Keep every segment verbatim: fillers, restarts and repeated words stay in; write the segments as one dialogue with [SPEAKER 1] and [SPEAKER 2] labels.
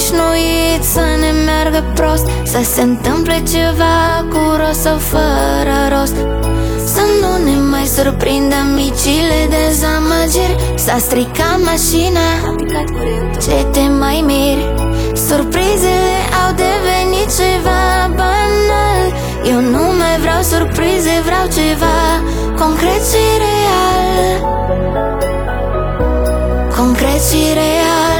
[SPEAKER 1] obișnuit să ne meargă prost, să se întâmple ceva cu rost sau fără rost, să nu ne mai surprindă micile dezamăgiri. S-a stricat mașina, ce te mai miri? Surprizele au devenit ceva banal. Eu nu mai vreau surprize, vreau ceva concret și real. Concret și real.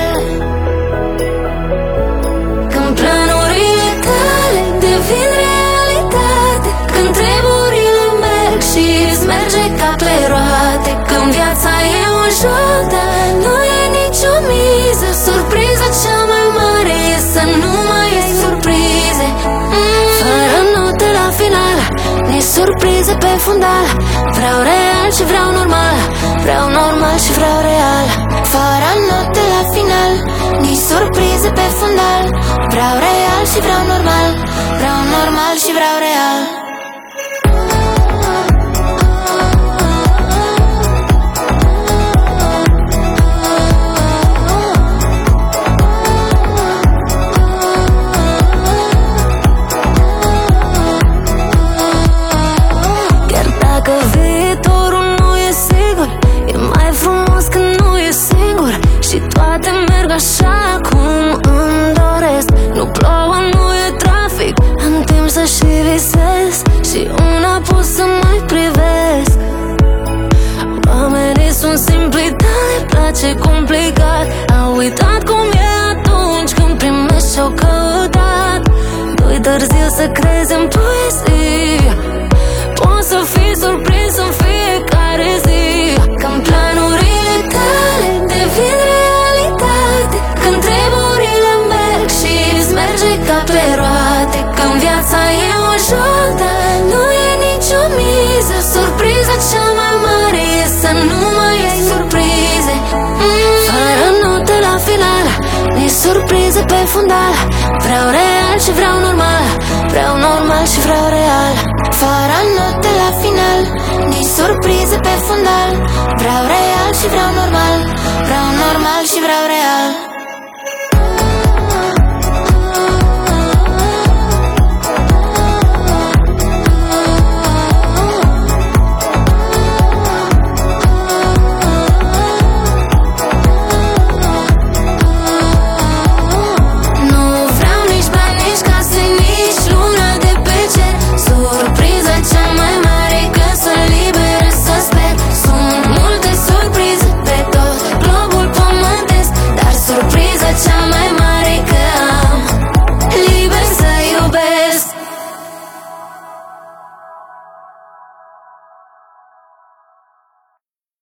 [SPEAKER 1] Când planurile tale devin realitate, când treburile merg și îți merge ca pe roate, când viața e un joc, dar nu e nicio miză. Surpriza cea mai mare e să nu mai ai surprize. mm. Fără note la final, nici surprize pe fundal. Vreau real și vreau normal, vreau normal și vreau real. Fără note la final, nici surprize pe fundal. Vreau real și vreau normal, vreau normal și vreau real. Chiar dacă viitorul nu e sigur, e mai frumos când nu e singur și toate merg așa cum îmi doresc. Nu plouă, nu e trafic, am timp să și visez și una pot să mai privesc. Oamenii sunt simpli, dar le place complicat. Au uitat cum e atunci când primești ce-au căutat. Nu-i târziu să crezi în poezie, poți să fii surprins în fiecare zi. Când planurile tale devin realitate, când treburile merg și îți merge ca pe roate, când viața e un joc, dar nu e nicio miză. Surpriza cea mai mare e să nu mai ai surprize. mm. Fără note la final, nici surprize pe fundal. Vreau real și vreau normal, vreau normal și vreau real. Fără note la final, nici surprize pe fundal. Vreau real